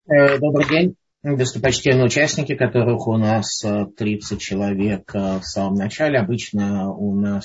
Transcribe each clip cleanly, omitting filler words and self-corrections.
Добрый день, достопочтенные участники, которых у нас 30 человек в самом начале. Обычно у нас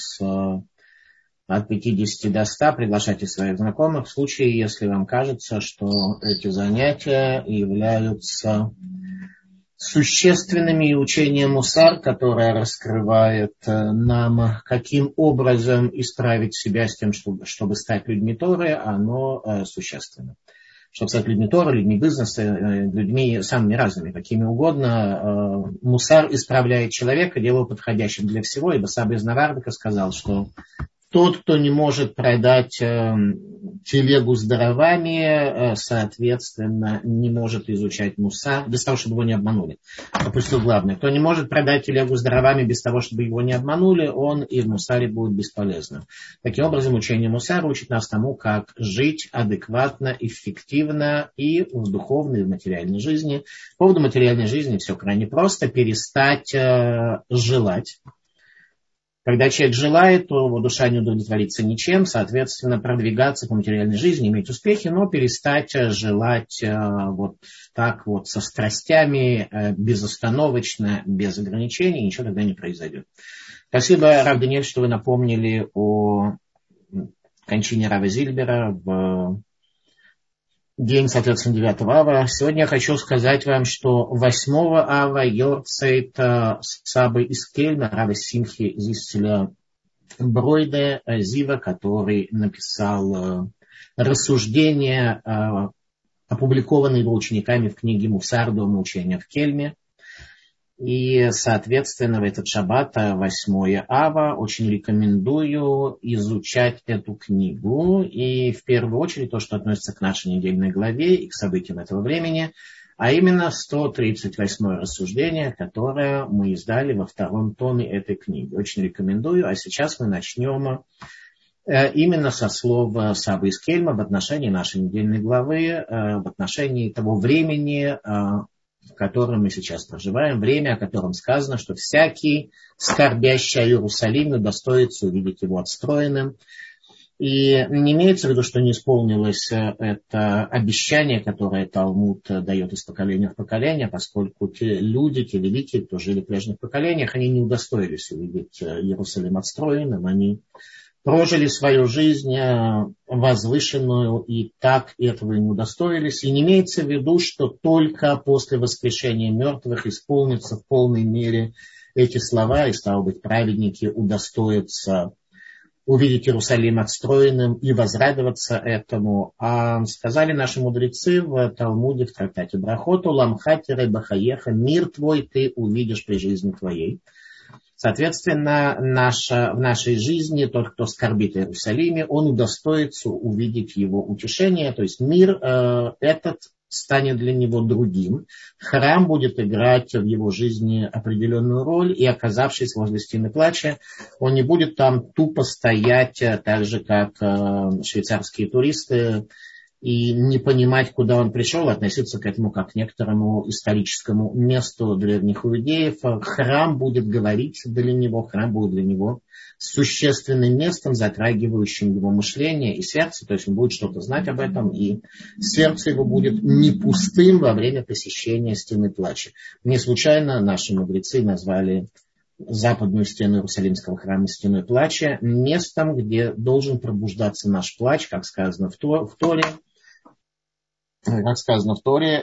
от 50 до 100. Приглашайте своих знакомых в случае, если вам кажется, что эти занятия являются существенными, и учение Мусар, которое раскрывает нам, каким образом исправить себя с тем, чтобы стать людьми Торы, оно существенно. Чтобы стать людьми Торы, людьми бизнеса, людьми самыми разными, какими угодно. Мусар исправляет человека, делая подходящим для всего, ибо Саба из Навардыка сказал, что тот, кто не может продать телегу с дровами, соответственно, не может изучать Мусар, без того, чтобы его не обманули. Опустил главное. Кто не может продать телегу с дровами без того, чтобы его не обманули, он и в Мусаре будет бесполезным. Таким образом, учение Мусара учит нас тому, как жить адекватно, эффективно и в духовной, и в материальной жизни. По поводу материальной жизни все крайне просто. Перестать желать. Когда человек желает, то его душа не удовлетворится ничем, соответственно, продвигаться по материальной жизни, иметь успехи, но перестать желать вот так вот со страстями, безостановочно, без ограничений, ничего тогда не произойдет. Спасибо, Рав Даниэль, что вы напомнили о кончине Рава Зильбера в день, соответственно, 9 ава. Сегодня я хочу сказать вам, что 8 ава Йорцейт Сабы из Кельна, Рава Симхи Зисселя Бройде Зива, который написал рассуждения, опубликованные его учениками в книге Мусар, Дома учения в Кельме. И, соответственно, в этот шаббат, 8 ава, очень рекомендую изучать эту книгу. И в первую очередь то, что относится к нашей недельной главе и к событиям этого времени, а именно 138-е рассуждение, которое мы издали во втором томе этой книги. Очень рекомендую. А сейчас мы начнем именно со слов Сабы из Кельма в отношении нашей недельной главы, в отношении того времени, в котором мы сейчас проживаем, время, о котором сказано, что всякий, скорбящий о Иерусалиме, достоится увидеть его отстроенным. И не имеется в виду, что не исполнилось это обещание, которое Талмуд дает из поколения в поколение, поскольку те люди, те великие, кто жили в прежних поколениях, они не удостоились увидеть Иерусалим отстроенным, они прожили свою жизнь возвышенную и так этого и не удостоились. И не имеется в виду, что только после воскрешения мертвых исполнятся в полной мере эти слова, и, стало быть, праведники удостоятся увидеть Иерусалим отстроенным и возрадоваться этому. А сказали наши мудрецы в Талмуде, в трактате Брахот: «Ламха тире бахаеха», мир твой ты увидишь при жизни твоей. Соответственно, в нашей жизни тот, кто скорбит о Иерусалиме, он удостоится увидеть его утешение. То есть мир этот станет для него другим. Храм будет играть в его жизни определенную роль, и, оказавшись возле стены плача, он не будет там тупо стоять, так же, как швейцарские туристы, и не понимать, куда он пришел, относиться к этому как к некоторому историческому месту древних иудеев. Храм будет говорить для него, храм будет для него существенным местом, затрагивающим его мышление и сердце, то есть он будет что-то знать об этом, и сердце его будет не пустым во время посещения стены плача. Не случайно наши мудрецы назвали западную стену Иерусалимского храма стеной плача местом, где должен пробуждаться наш плач, как сказано в Торе. Как сказано в Торе,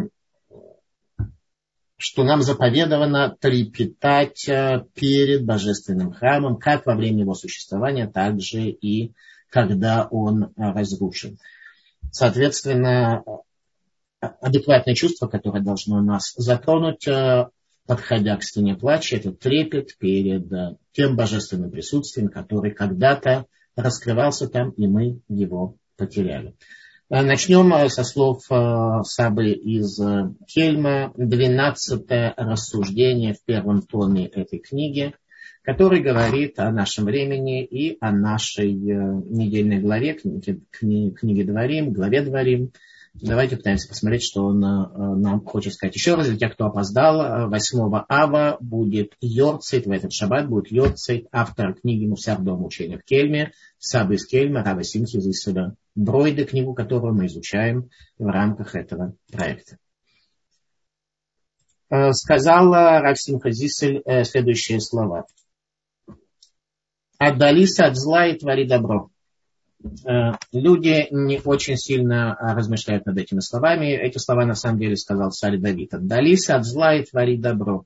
что нам заповедовано трепетать перед божественным храмом, как во время его существования, так же и когда он разрушен. Соответственно, адекватное чувство, которое должно нас затронуть, подходя к стене плача, это трепет перед тем божественным присутствием, который когда-то раскрывался там, и мы его потеряли. Начнем со слов Сабы из Кельма, 12-е рассуждение в первом томе этой книги, который говорит о нашем времени и о нашей недельной главе, книге Дворим, главе Дворим. Давайте пытаемся посмотреть, что он нам хочет сказать. Еще раз, для тех, кто опоздал, 8 ава будет Йорцейт, в этот шаббат будет Йорцейт, автор книги Мусар, Дома учения в Кельме, Саба из Кельма, Рава Симхи Зисселя Бройде, книгу, которую мы изучаем в рамках этого проекта. сказал Рав Симха Зисель следующие слова. «Отдались от зла и твори добро». Люди не очень сильно размышляют над этими словами. Эти слова на самом деле сказал царь Давид. «Отдались от зла и твори добро».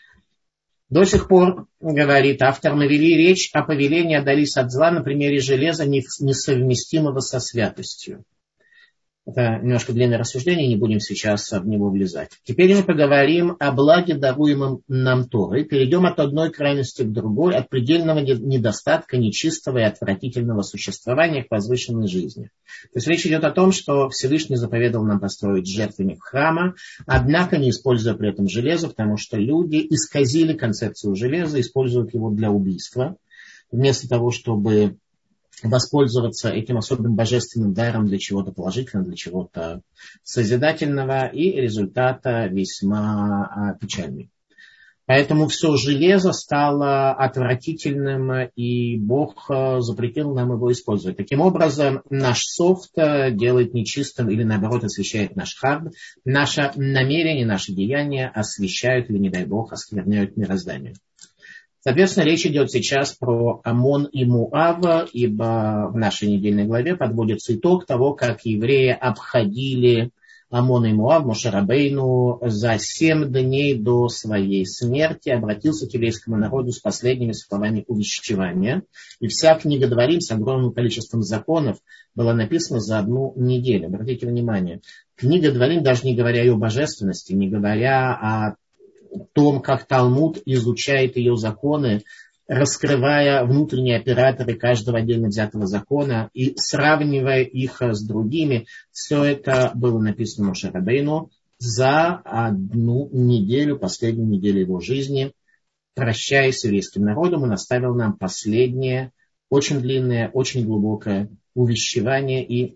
До сих пор, говорит автор, мы вели речь о повелении «отдались от зла» на примере железа, несовместимого со святостью. Это немножко длинное рассуждение, не будем сейчас в него влезать. Теперь мы поговорим о благе, даруемом нам Торой. Перейдем от одной крайности к другой, от предельного недостатка, нечистого и отвратительного существования к возвышенной жизни. То есть речь идет о том, что Всевышний заповедовал нам построить жертвенник храма, однако не используя при этом железо, потому что люди исказили концепцию железа, используют его для убийства, вместо того, чтобы воспользоваться этим особым божественным даром для чего-то положительного, для чего-то созидательного, и результат весьма печальный. Поэтому все железо стало отвратительным, и Бог запретил нам его использовать. Таким образом, наш софт делает нечистым или, наоборот, освещает наш хаб. Наше намерение, наши деяния освещают или, не дай Бог, оскверняют мироздание. Соответственно, речь идет сейчас про Амон и Муав, ибо в нашей недельной главе подводится итог того, как евреи обходили Амон и Муав. Моше Рабейну за 7 дней до своей смерти обратился к еврейскому народу с последними словами увещевания. И вся книга Дворим с огромным количеством законов была написана за 1 неделю. Обратите внимание, книга Дворим, даже не говоря о божественности, не говоря о том, как Талмуд изучает ее законы, раскрывая внутренние операторы каждого отдельно взятого закона и сравнивая их с другими. Все это было написано Моше Рабейну за 1 неделю, последнюю неделю его жизни. Прощаясь с еврейским народом, он оставил нам последнее, очень длинное, очень глубокое увещевание и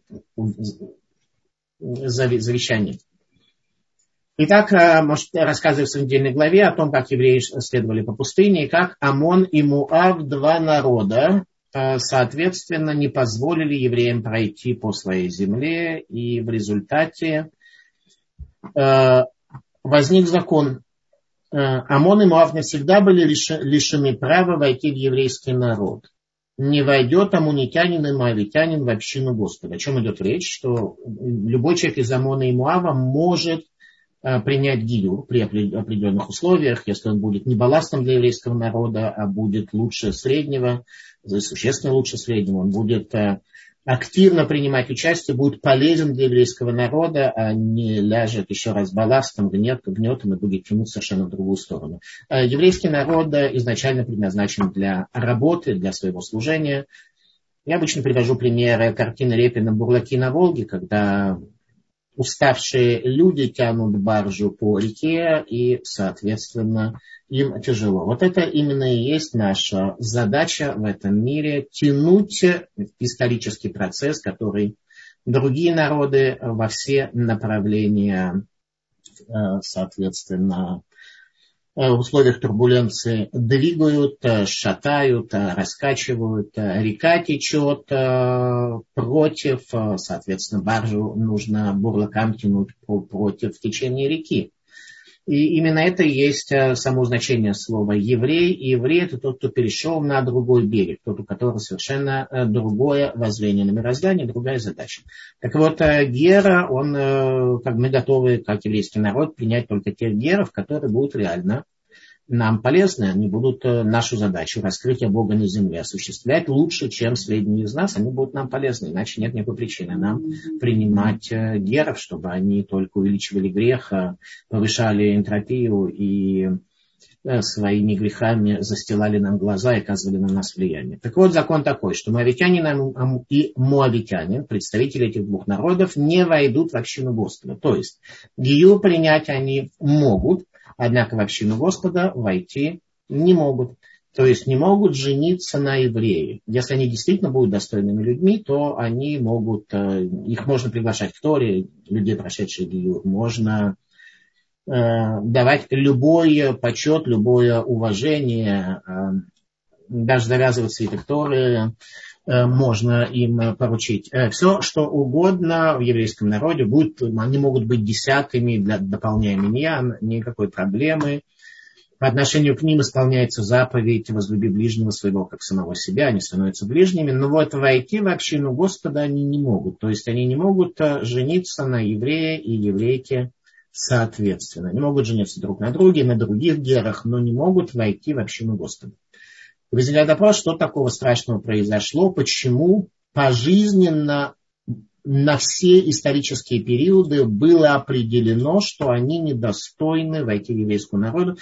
завещание. Итак, рассказывает в недельной главе о том, как евреи следовали по пустыне, и как Амон и Муав, 2 народа, соответственно, не позволили евреям пройти по своей земле, и в результате возник закон. Амон и Муав навсегда были лишены права войти в еврейский народ. Не войдет амунитянин и моавитянин в общину Господа. О чем идет речь? Что любой человек из Амона и Муава может принять гиюр при определенных условиях, если он будет не балластом для еврейского народа, а будет лучше среднего, существенно лучше среднего, он будет активно принимать участие, будет полезен для еврейского народа, а не ляжет еще раз балластом, гнетом и будет тянуть совершенно в другую сторону. Еврейский народ изначально предназначен для работы, для своего служения. Я обычно привожу примеры картины Репина «Бурлаки на Волге», когда уставшие люди тянут баржу по реке, и, соответственно, им тяжело. Вот это именно и есть наша задача в этом мире – тянуть исторический процесс, который другие народы во все направления, соответственно, в условиях турбуленции двигают, шатают, раскачивают. Река течет против, соответственно, баржу нужно бурлакам тянуть против течения реки. И именно это и есть само значение слова «еврей». И еврей – это тот, кто перешел на другой берег, тот, у которого совершенно другое воззрение на мироздание, другая задача. Так вот, гера, как мы готовы, как еврейский народ, принять только тех геров, которые будут реально нам полезны, они будут нашу задачу раскрытия Бога на земле осуществлять лучше, чем средние из нас, они будут нам полезны, иначе нет никакой причины нам принимать геров, чтобы они только увеличивали грех, повышали энтропию и своими грехами застилали нам глаза и оказывали на нас влияние. Так вот, закон такой, что моавитянин и моавитянин, представители этих 2 народов, не войдут в общину Господа. То есть, гиюр принять они могут, однако в общину Господа войти не могут. То есть не могут жениться на евреи. Если они действительно будут достойными людьми, то они могут, их можно приглашать к Торе, людей, прошедших гиюр, можно давать любой почет, любое уважение, даже завязывать свиток Торы, можно им поручить. Все, что угодно в еврейском народе, они могут быть десятыми, дополняя миньян, никакой проблемы. По отношению к ним исполняется заповедь «возлюби ближнего своего, как самого себя», они становятся ближними, но вот войти в общину Господа они не могут. То есть они не могут жениться на еврее и еврейке соответственно. Они могут жениться друг на друге, на других герах, но не могут войти в общину Господа. Возникает вопрос, что такого страшного произошло, почему пожизненно на все исторические периоды было определено, что они недостойны войти в еврейский народ,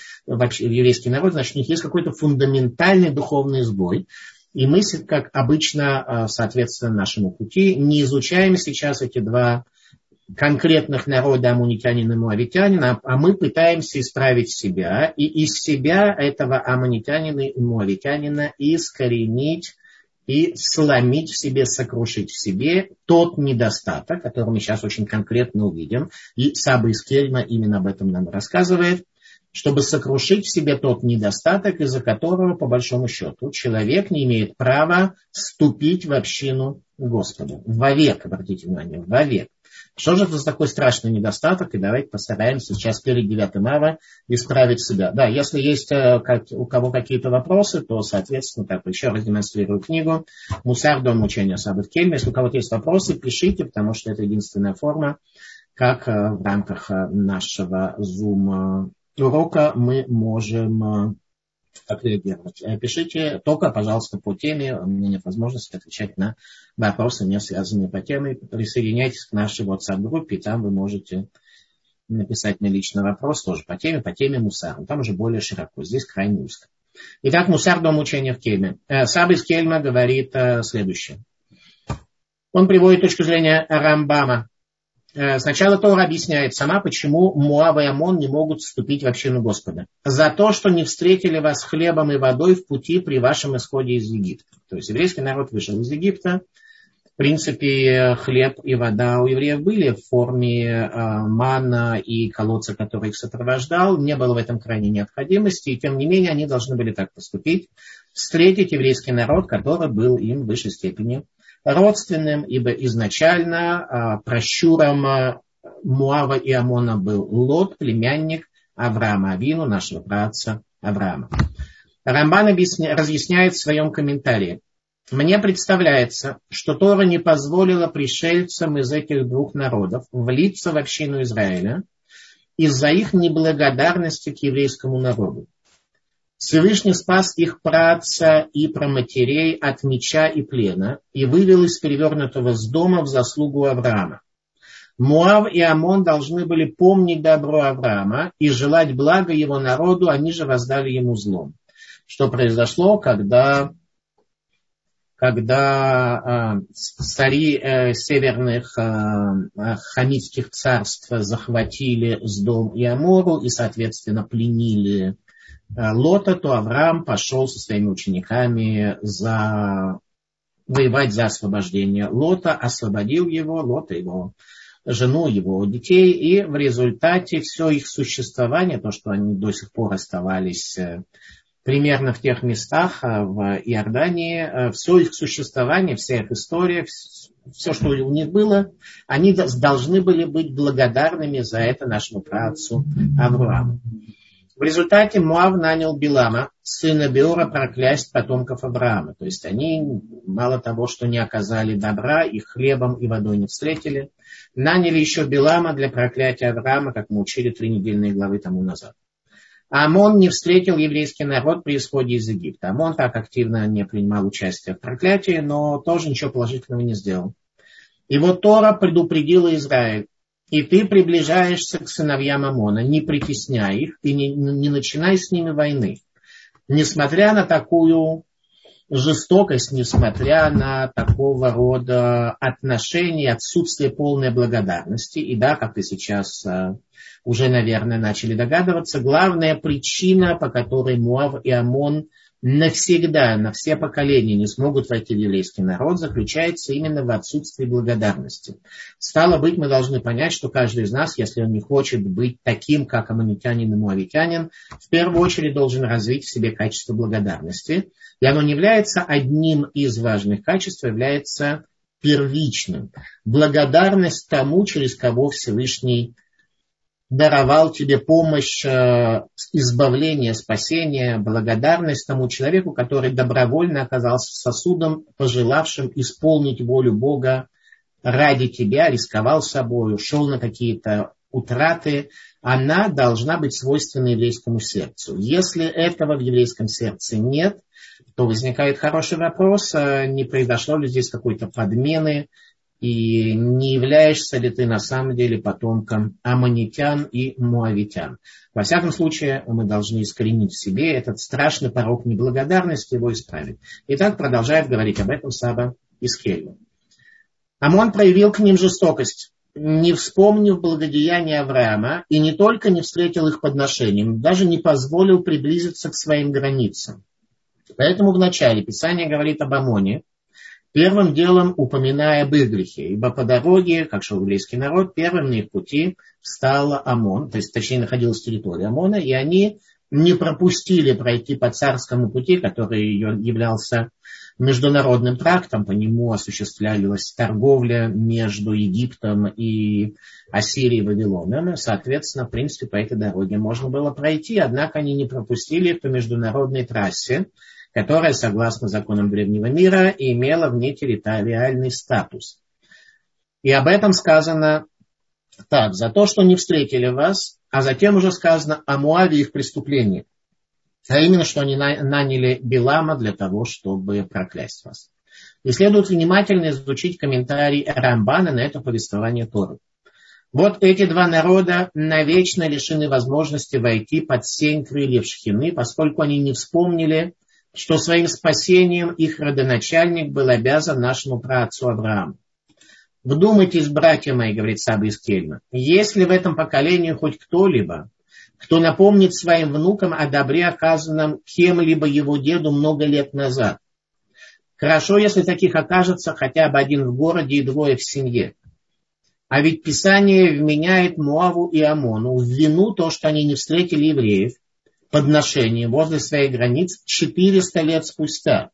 значит, у них есть какой-то фундаментальный духовный сбой. И мы, как обычно, соответственно нашему пути, не изучаем сейчас эти два конкретных народа, аммонитянина и муавитянина, а мы пытаемся исправить себя, и из себя этого аммонитянина и муавитянина искоренить и сломить в себе, сокрушить в себе тот недостаток, который мы сейчас очень конкретно увидим. И Саба из Кельма именно об этом нам рассказывает, чтобы сокрушить в себе тот недостаток, из-за которого, по большому счету, человек не имеет права вступить в общину Господа. Вовек, обратите внимание, вовек. Что же это за такой страшный недостаток? И давайте постараемся сейчас перед 9 ава исправить себя. Да, если есть у кого какие-то вопросы, то, соответственно, так, еще раз демонстрирую книгу «Мусар. Дом учения Сабы в Кельме». Если у кого-то есть вопросы, пишите, потому что это единственная форма, как в рамках нашего Zoom урока мы можем отреагировать. Пишите только, пожалуйста, по теме. У меня нет возможности отвечать на вопросы, не связанные по теме. Присоединяйтесь к нашей WhatsApp-группе, и там вы можете написать мне личный вопрос тоже по теме мусар. Там уже более широко, здесь крайне узко. Итак, мусар, дом учения в Кельме. Саба из Кельма говорит следующее. Он приводит точку зрения Рамбама. Сначала Тора объясняет сама, почему Моав и Амон не могут вступить в общину Господа. За то, что не встретили вас хлебом и водой в пути при вашем исходе из Египта. То есть еврейский народ вышел из Египта. В принципе, хлеб и вода у евреев были в форме манна и колодца, который их сопровождал. Не было в этом крайней необходимости. И тем не менее, они должны были так поступить. Встретить еврейский народ, который был им в высшей степени родственным, ибо изначально пращуром Моава и Амона был Лот, племянник Авраама Авину, нашего праотца Авраама. Рамбан разъясняет в своем комментарии. Мне представляется, что Тора не позволила пришельцам из этих двух народов влиться в общину Израиля из-за их неблагодарности к еврейскому народу. Всевышний спас их праотца и праматерей от меча и плена и вывел из перевернутого с дома в заслугу Авраама. Моав и Амон должны были помнить добро Авраама и желать блага его народу, они же воздали ему злом. Что произошло, когда цари северных хамитских царств захватили Сдом и Амору и, соответственно, пленили Лота, то Авраам пошел со своими учениками воевать за освобождение Лота, освободил его, Лота, его жену, его детей, и в результате все их существование, то, что они до сих пор оставались примерно в тех местах в Иордании, все их существование, вся их история, все, что у них было, они должны были быть благодарными за это нашему праотцу Аврааму. В результате Моав нанял Билама, сына Беора, проклясть потомков Авраама. То есть они мало того, что не оказали добра, их хлебом и водой не встретили, наняли еще Билама для проклятия Авраама, как мы учили 3 недельные главы тому назад. Амон не встретил еврейский народ при исходе из Египта. Амон так активно не принимал участие в проклятии, но тоже ничего положительного не сделал. И вот Тора предупредила Израиль. И ты приближаешься к сыновьям Амона, не притесняй их, ты не начинай с ними войны. Несмотря на такую жестокость, несмотря на такого рода отношения, отсутствие полной благодарности, и да, как вы сейчас уже, наверное, начали догадываться, главная причина, по которой Моав и Амон навсегда, на все поколения не смогут войти в еврейский народ, заключается именно в отсутствии благодарности. Стало быть, мы должны понять, что каждый из нас, если он не хочет быть таким, как аммонитянин и муавитянин, в первую очередь должен развить в себе качество благодарности. И оно не является одним из важных качеств, а является первичным. Благодарность тому, через кого Всевышний даровал тебе помощь, избавление, спасение, благодарность тому человеку, который добровольно оказался сосудом, пожелавшим исполнить волю Бога ради тебя, рисковал собой, шел на какие-то утраты. Она должна быть свойственна еврейскому сердцу. Если этого в еврейском сердце нет, то возникает хороший вопрос, не произошло ли здесь какой-то подмены, и не являешься ли ты на самом деле потомком аммонитян и муавитян. Во всяком случае, мы должны искоренить в себе этот страшный порок неблагодарности, его исправить. Итак, продолжает говорить об этом Саба из Кельма. Амон проявил к ним жестокость, не вспомнив благодеяния Авраама, и не только не встретил их подношением, даже не позволил приблизиться к своим границам. Поэтому вначале Писание говорит об Амоне, первым делом упоминая об их грехе, ибо по дороге, как шел еврейский народ, первым на их пути встал Амон, то есть точнее находилась территория Амона, и они не пропустили пройти по царскому пути, который являлся международным трактом, по нему осуществлялась торговля между Египтом и Ассирией и Вавилоном. Соответственно, в принципе, по этой дороге можно было пройти, однако они не пропустили по международной трассе, которая, согласно законам древнего мира, имела внетерриториальный статус. И об этом сказано так: за то, что не встретили вас, а затем уже сказано о Моаве и их преступлении. А именно, что они наняли Билама для того, чтобы проклясть вас. И следует внимательно изучить комментарий Рамбана на это повествование Торы. Вот эти два народа навечно лишены возможности войти под сень крыльев Шхины, поскольку они не вспомнили, что своим спасением их родоначальник был обязан нашему праотцу Аврааму. Вдумайтесь, братья мои, говорит Саба из Кельма, если в этом поколении хоть кто-либо, кто напомнит своим внукам о добре, оказанном кем-либо его деду много лет назад. Хорошо, если таких окажется хотя бы один в городе и двое в семье. А ведь Писание вменяет Моаву и Амону в вину то, что они не встретили евреев, подношение возле своих границ 400 лет спустя.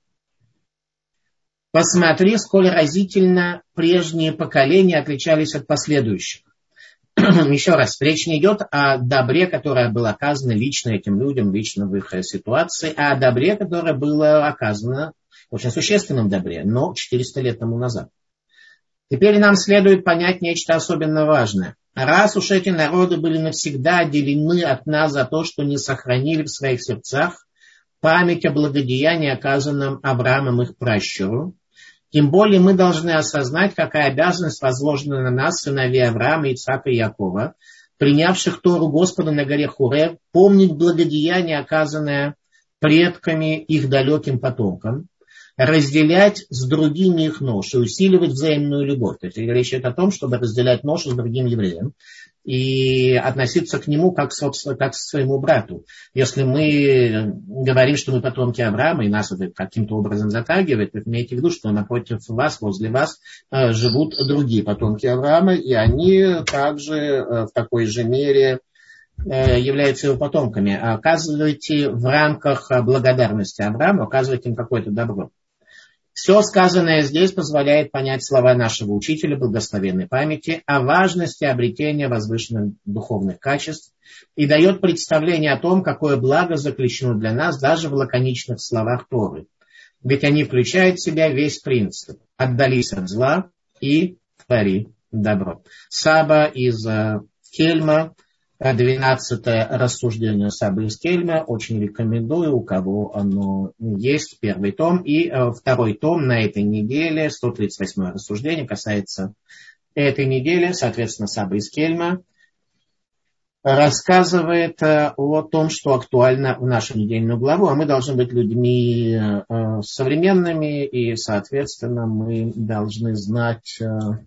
Посмотри, сколь разительно прежние поколения отличались от последующих. Еще раз, речь не идет о добре, которое было оказано лично этим людям, лично в их ситуации, а о добре, которое было оказано, очень существенном добре, но 400 лет тому назад. Теперь нам следует понять нечто особенно важное. Раз уж эти народы были навсегда отделены от нас за то, что не сохранили в своих сердцах память о благодеянии, оказанном Авраамом их пращуру, тем более мы должны осознать, какая обязанность возложена на нас, сыновей Авраама, Ицхака и Якова, принявших Тору Господа на горе Хорев, помнить благодеяние, оказанное предками их далеким потомкам, разделять с другими их ношу, усиливать взаимную любовь. То есть речь идет о том, чтобы разделять ношу с другим евреем и относиться к нему как, собственно, как к своему брату. Если мы говорим, что мы потомки Авраама, и нас это каким-то образом затрагивает, то имейте в виду, что напротив вас, возле вас живут другие потомки Авраама, и они также в такой же мере являются его потомками. Оказывайте в рамках благодарности Аврааму, оказывайте им какое-то добро. Все сказанное здесь позволяет понять слова нашего учителя благословенной памяти о важности обретения возвышенных духовных качеств и дает представление о том, какое благо заключено для нас даже в лаконичных словах Торы. Ведь они включают в себя весь принцип «отдались от зла и твори добро». Саба из Кельма, 12-е рассуждение Сабы из Кельма, очень рекомендую, у кого оно есть, первый том. И второй том на этой неделе, 138-е рассуждение, касается этой недели, соответственно, Саба из Кельма рассказывает о том, что актуально в нашу недельную главу, а мы должны быть людьми современными, и, соответственно, мы должны знать,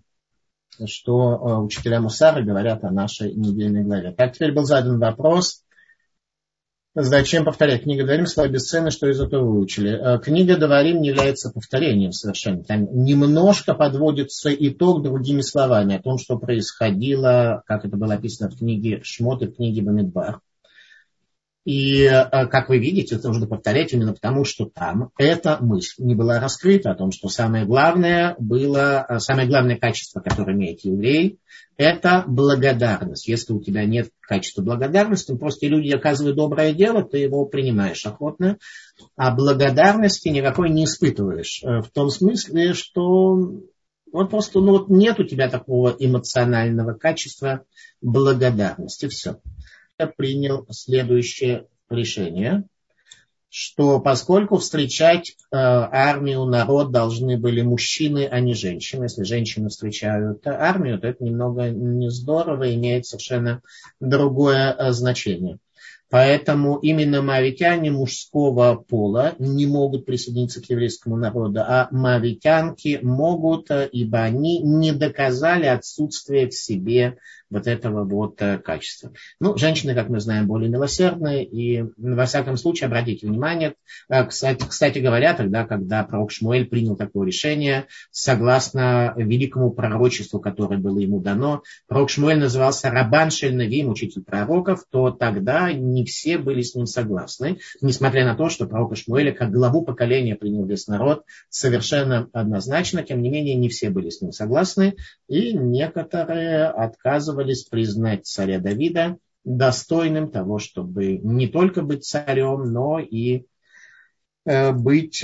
что учителя Мусара говорят о нашей недельной главе. Так, теперь был задан вопрос, Зачем повторять? Книга Дворим слова бесценны, что из этого выучили. Книга Дворим не является повторением совершенно. Там немножко подводится итог другими словами о том, что происходило, как это было описано в книге Шмот и в книге Бамидбар. И, как вы видите, это нужно повторять именно потому, что там эта мысль не была раскрыта, о том, что самое главное качество, которое имеет еврей, это благодарность. Если у тебя нет качества благодарности, просто люди оказывают доброе дело, ты его принимаешь охотно, а благодарности никакой не испытываешь. В том смысле, что просто нет у тебя такого эмоционального качества благодарности. Все. Я принял следующее решение, что поскольку встречать армию, народ должны были мужчины, а не женщины. Если женщины встречают армию, то это немного не здорово, имеет совершенно другое значение. Поэтому именно моавитяне мужского пола не могут присоединиться к еврейскому народу, а моавитянки могут, ибо они не доказали отсутствие в себе вот этого качества. Женщины, как мы знаем, более милосердные, и во всяком случае, обратите внимание, кстати говоря, тогда, когда пророк Шмуэль принял такое решение, согласно великому пророчеству, которое было ему дано, пророк Шмуэль назывался Рабан шель Навиим, учитель пророков, то тогда не все были с ним согласны, несмотря на то, что пророка Шмуэля как главу поколения принял весь народ совершенно однозначно, тем не менее не все были с ним согласны, и некоторые отказывались признать царя Давида достойным того, чтобы не только быть царем, но и быть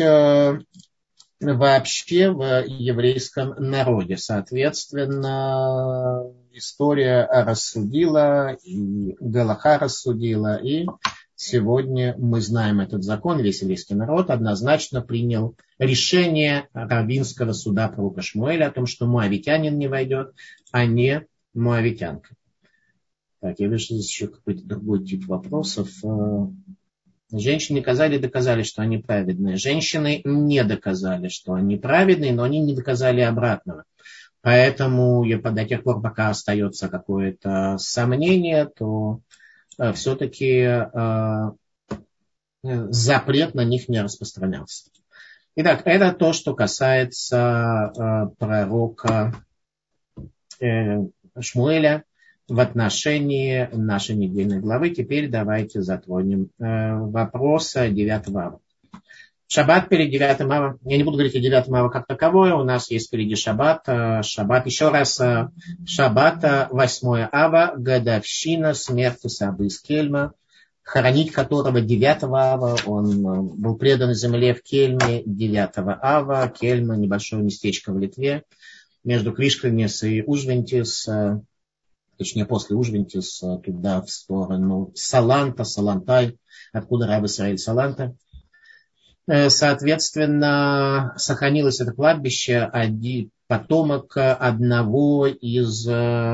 вообще в еврейском народе. Соответственно, история рассудила, и Галаха рассудила, и сегодня мы знаем этот закон, весь еврейский народ однозначно принял решение раввинского суда пророка Шмуэля о том, что моавитянин не войдет, а не моавитянка. Так, я вижу, здесь еще какой-то другой тип вопросов. Женщины доказали, что они праведные. Женщины не доказали, что они праведные, но они не доказали обратного. Поэтому до тех пор, пока остается какое-то сомнение, то все-таки запрет на них не распространялся. Итак, это то, что касается пророка Шмуэля в отношении нашей недельной главы. Теперь давайте затронем вопрос 9 ава. Шаббат перед 9 ава. Я не буду говорить о 9 ава как таковое. У нас есть впереди шаббат. Еще раз. Шаббат 8 ава. Годовщина смерти Сабы из Кельма, хоронить которого 9 ава. Он был предан земле в Кельме 9 ава. Кельма — небольшое местечко в Литве, между Кришканес и Ужвентис, точнее после Ужвентис, туда в сторону Салантай, откуда раб Исраэль Саланта. Соответственно, сохранилось это кладбище, потомок одного из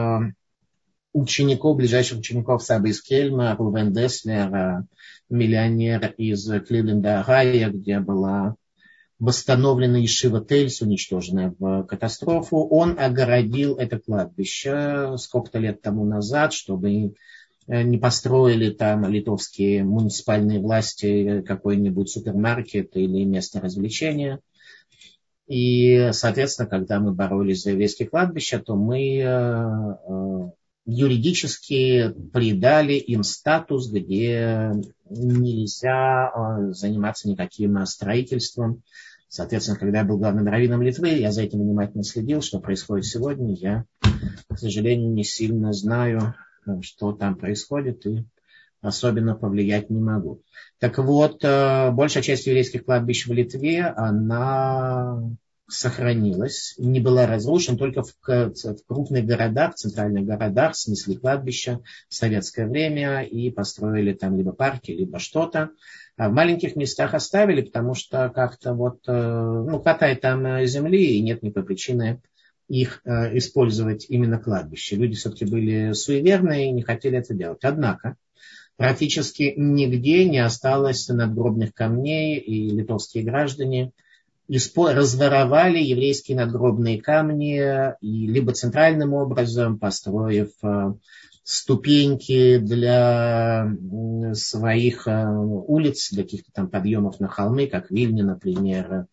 ближайших учеников Сабы из Кельма, Рувен Деслер, миллионер из Кливленда, Огайо, где была восстановлена Ешива Тельс, уничтоженная в катастрофу. Он огородил это кладбище сколько-то лет тому назад, чтобы не построили там литовские муниципальные власти какой-нибудь супермаркет или место развлечения. И, соответственно, когда мы боролись за еврейские кладбища, то мы юридически придали им статус, где нельзя заниматься никаким строительством. Соответственно, когда я был главным раввином Литвы, я за этим внимательно следил, что происходит сегодня. Я, к сожалению, не сильно знаю, что там происходит, и особенно повлиять не могу. Так вот, большая часть еврейских кладбищ в Литве, она сохранилась, не была разрушена, только в крупных городах, в центральных городах снесли кладбища в советское время и построили там либо парки, либо что-то. А в маленьких местах оставили, потому что как-то хватает там земли, и нет никакой причины их использовать именно кладбище. Люди все-таки были суеверные и не хотели это делать. Однако практически нигде не осталось надгробных камней, и литовские граждане разворовали еврейские надгробные камни, и либо центральным образом, построив ступеньки для своих улиц, для каких-то там подъемов на холмы, как в Вильне, например,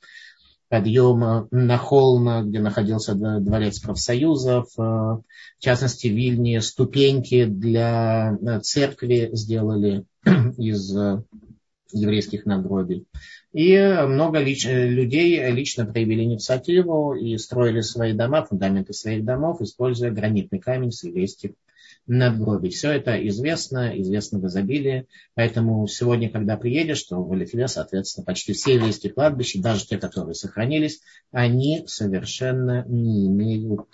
подъем на холм, где находился дворец профсоюзов, в частности, в Вильне ступеньки для церкви сделали из еврейских надгробий. И много людей лично проявили инициативу и строили свои дома, фундаменты своих домов, используя гранитный камень с еврейских надгробий. Все это известно в изобилии. Поэтому сегодня, когда приедешь, то в Литве, соответственно, почти все еврейские кладбища, даже те, которые сохранились, они совершенно не имеют,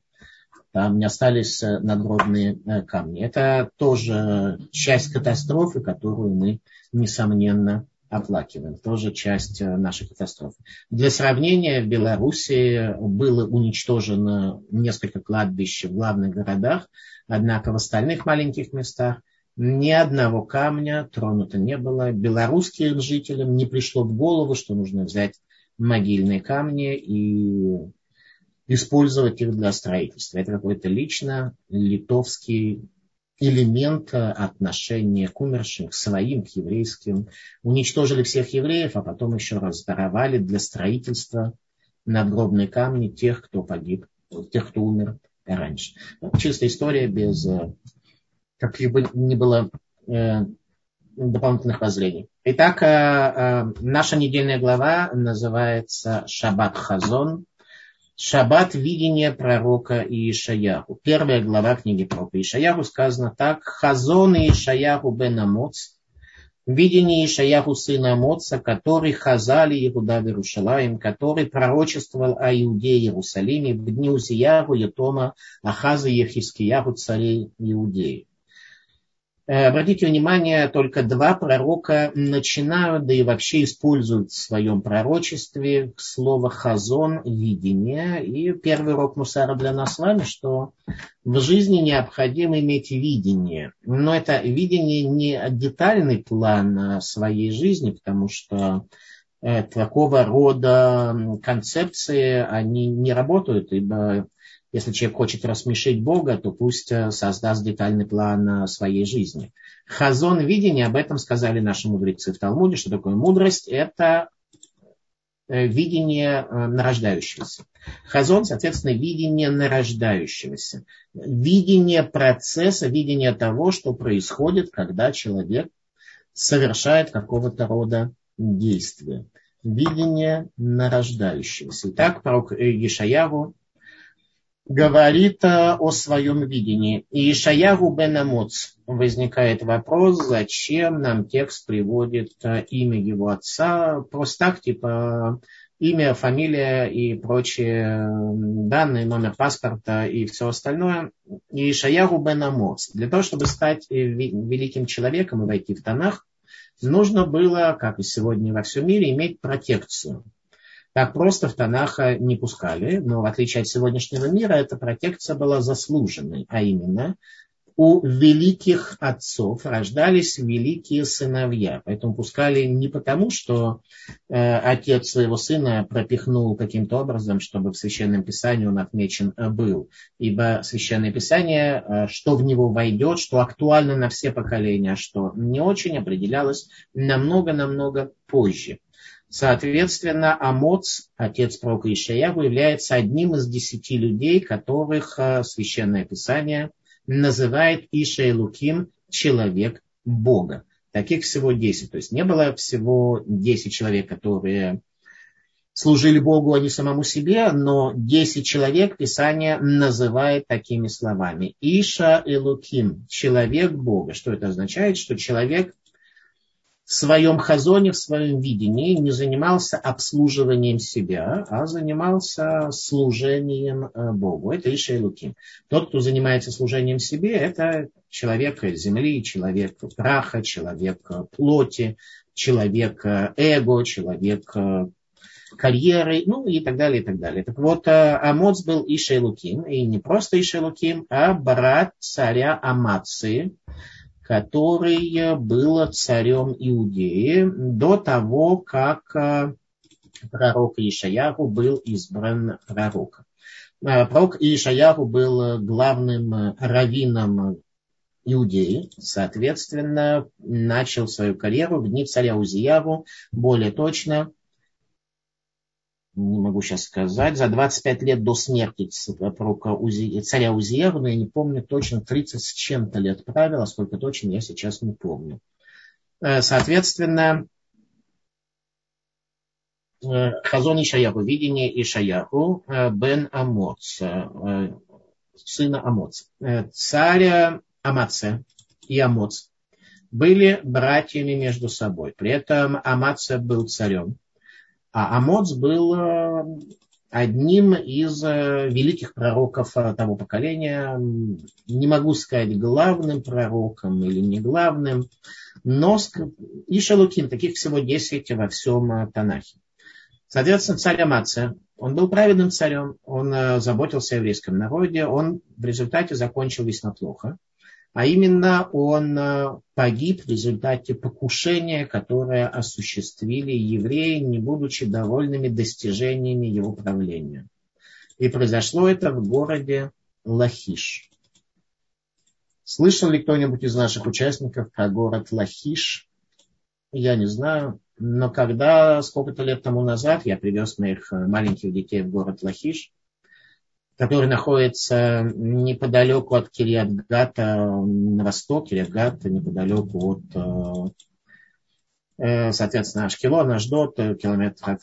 там не остались надгробные камни. Это тоже часть катастрофы, которую мы, несомненно, оплакиваем. Тоже часть нашей катастрофы. Для сравнения, в Беларуси было уничтожено несколько кладбищ в главных городах, однако в остальных маленьких местах ни одного камня тронуто не было. Белорусским жителям не пришло в голову, что нужно взять могильные камни и использовать их для строительства. Это какой-то лично литовский элемент отношения к умершим, к своим, к еврейским. Уничтожили всех евреев, а потом еще раздаровали для строительства надгробные камни тех, кто погиб, тех, кто умер раньше. Чистая история, без каких-либо ни было дополнительных воззрений. Итак, наша недельная глава называется «Шаббат Хазон». Шаббат видение пророка Иешаяху. Первая глава книги пророка Иешаяху сказано так. Хазон Иешаяху бен Амоц. Видение Иешаяху сына Амоца, который хазали Иуда в Иерушалаим, который пророчествовал о Иудее и Иерусалиме в дни Узияху, Етома, Ахаза и Хискияху, царей Иудеи. Обратите внимание, только два пророка начинают, да и вообще используют в своем пророчестве слово «хазон», «видение». И первый урок мусара для нас с вами, что в жизни необходимо иметь видение. Но это видение не детальный план своей жизни, потому что такого рода концепции, они не работают, ибо если человек хочет рассмешить Бога, то пусть создаст детальный план своей жизни. Хазон, видение, об этом сказали наши мудрецы в Талмуде, что такое мудрость, это видение нарождающегося. Хазон, соответственно, видение нарождающегося. Видение процесса, видение того, что происходит, когда человек совершает какого-то рода действия. Видение нарождающегося. Итак, пророк Иешаяху говорит о своем видении. И Иешаяху бен Амоц. Возникает вопрос, зачем нам текст приводит имя его отца. Просто так, типа имя, фамилия и прочие данные, номер паспорта и все остальное. И Иешаяху бен Амоц. Для того, чтобы стать великим человеком и войти в Танах, нужно было, как и сегодня во всем мире, иметь протекцию. Так просто в Танаха не пускали, но в отличие от сегодняшнего мира, эта протекция была заслуженной, а именно у великих отцов рождались великие сыновья. Поэтому пускали не потому, что отец своего сына пропихнул каким-то образом, чтобы в Священном Писании он отмечен был. Ибо Священное Писание, что в него войдет, что актуально на все поколения, что не очень, определялось намного-намного позже. Соответственно, Амоц, отец пророка Иешаяху, является одним из 10 людей, которых Священное Писание называет Иша Элуким, человек Бога. Таких всего 10. То есть не было всего 10 человек, которые служили Богу, а не самому себе, но 10 человек Писание называет такими словами. Иша Элуким, человек Бога. Что это означает? Что человек в своем хазоне, в своем видении не занимался обслуживанием себя, а занимался служением Богу. Это Иша Элуким. Тот, кто занимается служением себе, это человек земли, человек праха, человек плоти, человек эго, человек карьеры, ну и так далее, и так далее. Так вот, Амоц был Иша Элуким, и не просто Иша Элуким, а брат царя Амации, который был царем Иудеи до того, как пророк Иешаяху был избран пророком. Пророк Иешаяху был главным раввином Иудеи. Соответственно, начал свою карьеру в дни царя Узияву, более точно, не могу сейчас сказать, за 25 лет до смерти царя Узияву, но я не помню точно, 30 с чем-то лет правил, а сколько точно я сейчас не помню. Соответственно, Хазон Ишаяху, видение Ишаяху бен Амоц, сына Амоца. Царь Амация и Амоц были братьями между собой. При этом Амация был царем, а Амоц был одним из великих пророков того поколения. Не могу сказать главным пророком или не главным, но и Шелуким, таких всего 10 во всем Танахе. Соответственно, царь Амация, он был праведным царем, он заботился о еврейском народе, он в результате закончил весьма плохо. А именно он погиб в результате покушения, которое осуществили евреи, не будучи довольными достижениями его правления. И произошло это в городе Лахиш. Слышал ли кто-нибудь из наших участников про город Лахиш? Я не знаю. Но когда сколько-то лет тому назад я привез моих маленьких детей в город Лахиш, который находится неподалеку от Кирьят-Гата, на восток Кирьят-Гата, неподалеку от, соответственно, Ашкелона, Ашдод, километров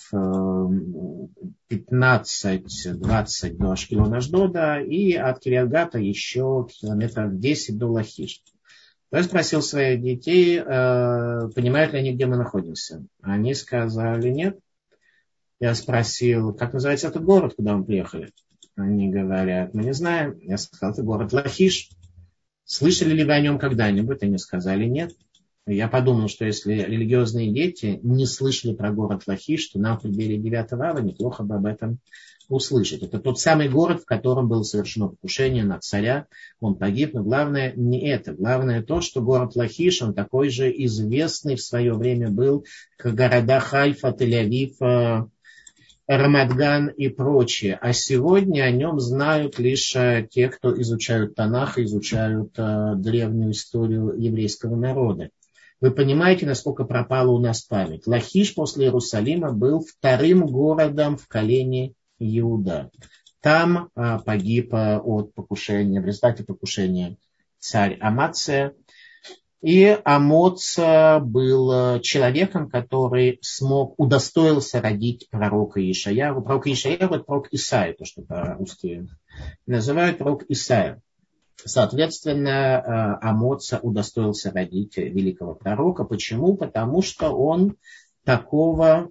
15-20 до Ашкелона, Ашдода, и от Кирьят-Гата еще километров 10 до Лахиш. Я спросил своих детей, понимают ли они, где мы находимся. Они сказали нет. Я спросил, как называется этот город, куда мы приехали. Они говорят, мы не знаем. Я сказал, это город Лахиш. Слышали ли вы о нем когда-нибудь? Они сказали нет. Я подумал, что если религиозные дети не слышали про город Лахиш, то нам в преддверии 9 ава неплохо бы об этом услышать. Это тот самый город, в котором было совершено покушение на царя. Он погиб, но главное не это. Главное то, что город Лахиш, он такой же известный в свое время был, как города Хайфа, Тель-Авив, Рамадган и прочее. А сегодня о нем знают лишь те, кто изучают Танах, изучают древнюю историю еврейского народа. Вы понимаете, насколько пропала у нас память. Лахиш после Иерусалима был вторым городом в колене Иуда. Там погиб от покушения, в результате покушения царь Амация. И Амоц был человеком, который удостоился родить пророка Ишаяху. Пророк Ишаяху – это пророк Исаия, то, что по-русски называют пророк Исаия. Соответственно, Амоц удостоился родить великого пророка. Почему? Потому что он такого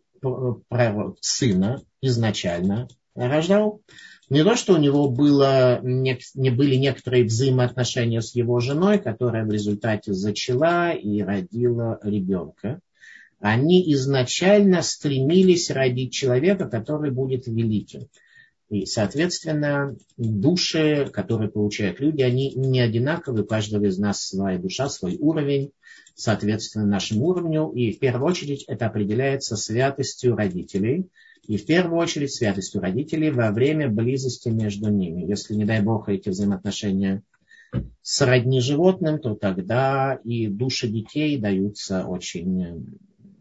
сына изначально рождал. Не то, что у него не были некоторые взаимоотношения с его женой, которая в результате зачала и родила ребенка. Они изначально стремились родить человека, который будет великим. И, соответственно, души, которые получают люди, они не одинаковы. У каждого из нас своя душа, свой уровень, соответственно, нашему уровню. И в первую очередь это определяется святостью родителей. И в первую очередь святостью родителей во время близости между ними. Если, не дай Бог, эти взаимоотношения сродни животным, то тогда и души детей даются очень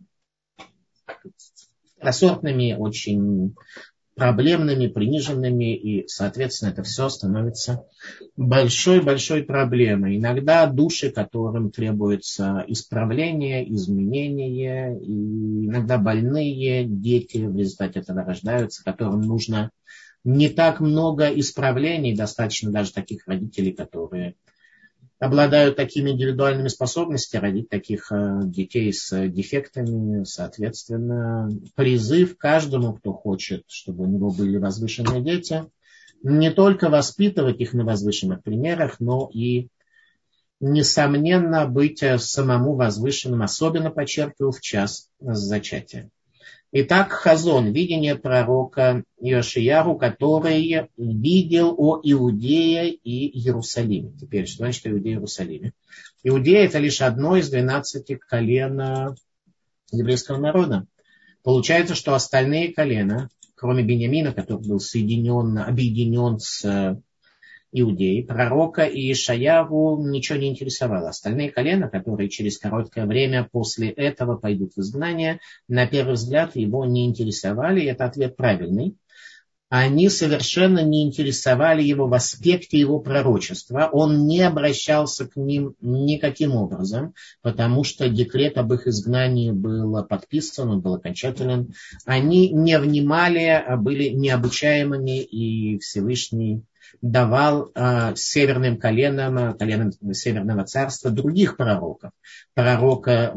рассортными, очень проблемными, приниженными, и, соответственно, это все становится большой-большой проблемой. Иногда души, которым требуется исправление, изменение, и иногда больные дети в результате этого рождаются, которым нужно не так много исправлений, достаточно даже таких родителей, которые обладают такими индивидуальными способностями, родить таких детей с дефектами. Соответственно, призыв каждому, кто хочет, чтобы у него были возвышенные дети, не только воспитывать их на возвышенных примерах, но и, несомненно, быть самому возвышенным, особенно, подчеркиваю, в час зачатия. Итак, Хазон, видение пророка Йошияху, который видел о Иудее и Иерусалиме. Теперь, что значит Иудея и Иерусалиме? Иудея – это лишь одно из 12 колен еврейского народа. Получается, что остальные колена, кроме Беньямина, который был объединен с Иудеи, пророка Иешаяху ничего не интересовало. Остальные колена, которые через короткое время после этого пойдут в изгнание, на первый взгляд его не интересовали, и это ответ правильный. Они совершенно не интересовали его в аспекте его пророчества. Он не обращался к ним никаким образом, потому что декрет об их изгнании был подписан, он был окончателен. Они не внимали, были необучаемыми, и Всевышний давал северным коленам Северного царства других пророков. Пророка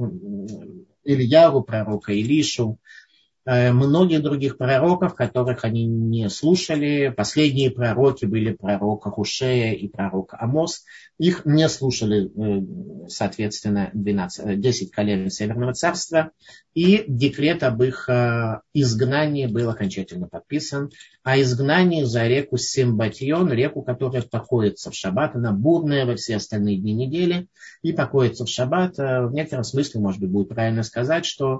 Ильяву, пророка Илишу, многих других пророков, которых они не слушали. Последние пророки были пророка Хушея и пророка Амос. Их не слушали, соответственно, 10 колен Северного царства. И декрет об их изгнании был окончательно подписан. А изгнание за реку Симбатьон, реку, которая покоится в шаббат, она бурная во все остальные дни недели и покоится в шаббат. В некотором смысле, может быть, будет правильно сказать, что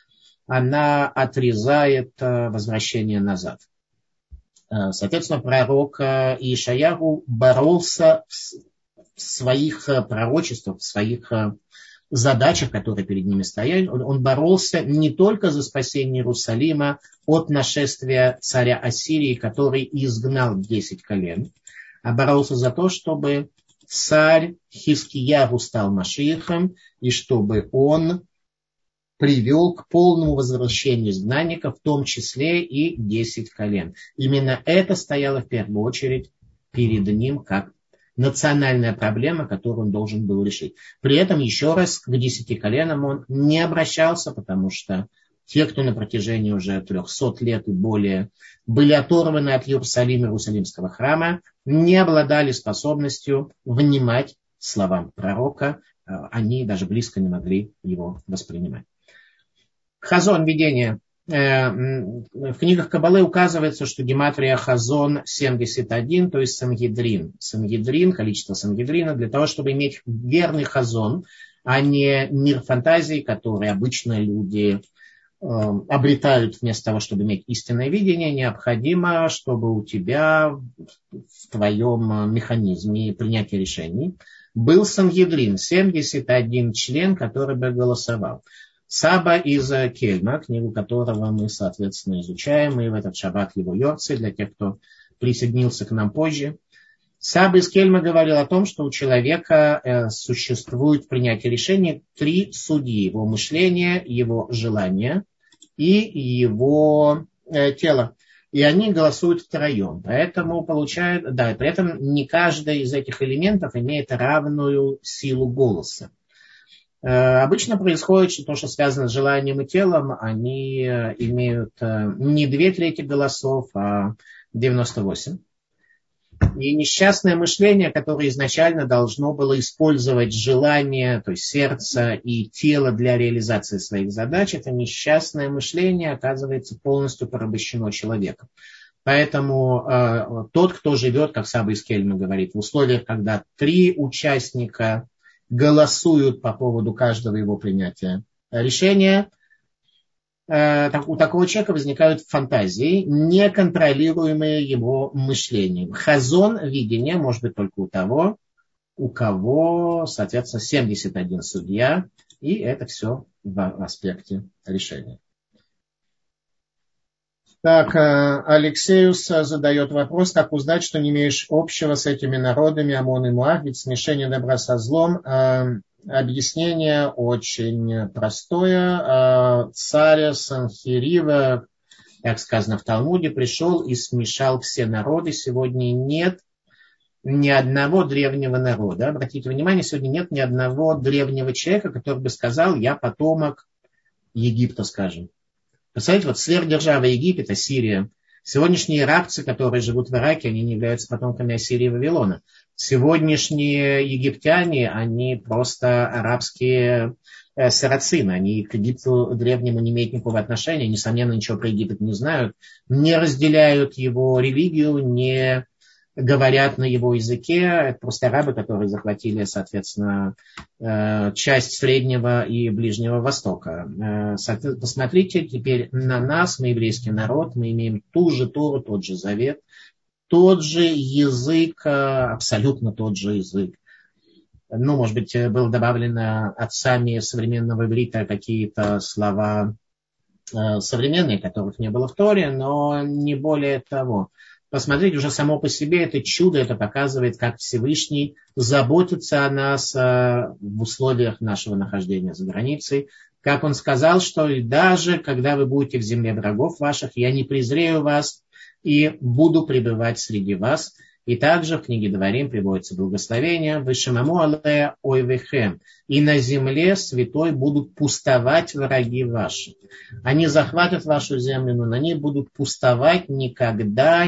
она отрезает возвращение назад. Соответственно, пророк Иешаяху боролся в своих пророчествах, в своих задачах, которые перед ними стояли. Он боролся не только за спасение Иерусалима от нашествия царя Ассирии, который изгнал 10 колен, а боролся за то, чтобы царь Хискиягу стал Машиахом, и чтобы он привел к полному возвращению изгнанников, в том числе и 10 колен. Именно это стояло в первую очередь перед ним как национальная проблема, которую он должен был решить. При этом, еще раз, к 10 коленам он не обращался, потому что те, кто на протяжении уже 300 лет и более были оторваны от Иерусалима, Иерусалимского храма, не обладали способностью внимать словам пророка, они даже близко не могли его воспринимать. Хазон, видение. В книгах Каббалы указывается, что гематрия Хазон 71, то есть Сангедрин. Сангедрин, количество Сангедрина, для того, чтобы иметь верный Хазон, а не мир фантазий, который обычно люди обретают вместо того, чтобы иметь истинное видение, необходимо, чтобы у тебя в твоем механизме принятия решений был Сангедрин, 71 член, который бы голосовал. Саба из Кельма, книгу которого мы, соответственно, изучаем, и в этот шаббат его йорцей, для тех, кто присоединился к нам позже. Саба из Кельма говорил о том, что у человека существует в принятии решений 3 судьи: его мышление, его желание и его тело. И они голосуют втроем. Поэтому при этом не каждый из этих элементов имеет равную силу голоса. Обычно происходит, что то, что связано с желанием и телом, они имеют не 2/3 голосов, а 98. И несчастное мышление, которое изначально должно было использовать желание, то есть сердце и тело для реализации своих задач, это несчастное мышление оказывается полностью порабощено человеком. Поэтому тот, кто живет, как Саба из Кельма говорит, в условиях, когда 3 участника голосуют по поводу каждого его принятия решения, у такого человека возникают фантазии, неконтролируемые его мышлением. Хазон, видение, может быть только у того, у кого, соответственно, 71 судья, и это все в аспекте решения. Так, Алексеюс задает вопрос, как узнать, что не имеешь общего с этими народами, Амон и Муав, ведь смешение добра со злом. Объяснение очень простое. Царь Санхирива, как сказано в Талмуде, пришел и смешал все народы. Сегодня нет ни одного древнего народа. Обратите внимание, сегодня нет ни одного древнего человека, который бы сказал: я потомок Египта, скажем. Представляете, вот сверхдержава Египет, Ассирия. Сегодняшние арабцы, которые живут в Ираке, они не являются потомками Ассирии и Вавилона. Сегодняшние египтяне, они просто арабские сарацины. Они к Египту древнему не имеют никакого отношения, несомненно, ничего про Египет не знают, не разделяют его религию, не говорят на его языке. Это просто арабы, которые захватили, соответственно, часть Среднего и Ближнего Востока. Посмотрите теперь на нас, мы еврейский народ, мы имеем ту же Тору, тот же Завет, тот же язык, абсолютно тот же язык. Ну, может быть, было добавлено отцами современного иврита какие-то слова современные, которых не было в Торе, но не более того. Посмотрите, уже само по себе это чудо, это показывает, как Всевышний заботится о нас в условиях нашего нахождения за границей. Как он сказал, что даже когда вы будете в земле врагов ваших, я не презрею вас и буду пребывать среди вас. И также в книге Дворим приводится благословение «Вышемаму алея ойвехем» и на земле святой будут пустовать враги ваши. Они захватят вашу землю, но на ней будут пустовать, никогда